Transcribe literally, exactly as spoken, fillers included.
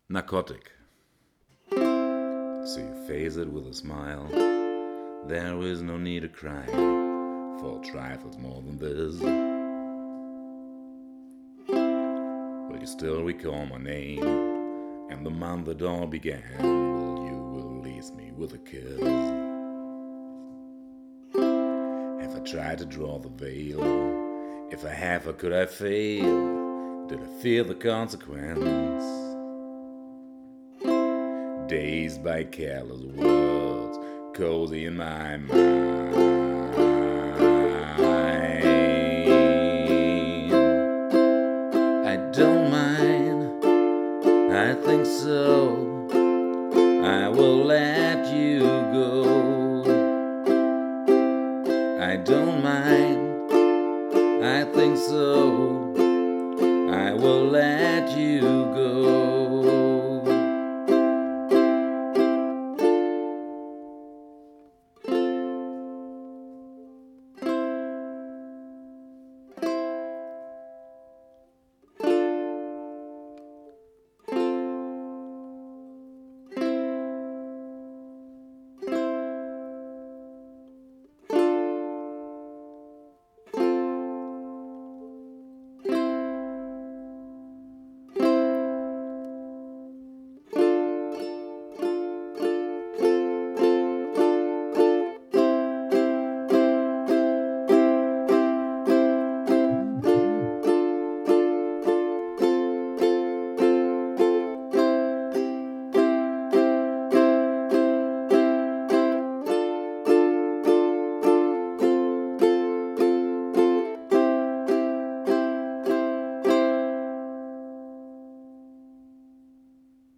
Narcotic. So you face it with a smile. There is no need to cry for trifles more than this. Will you still recall my name and the month that all began? Will you release me with a kiss? Have I tried to draw the veil? If I have, how could I fail? Did I fear the consequence? Dazed by careless words, cozy in my mind. I don't mind, I think so. I will let you go.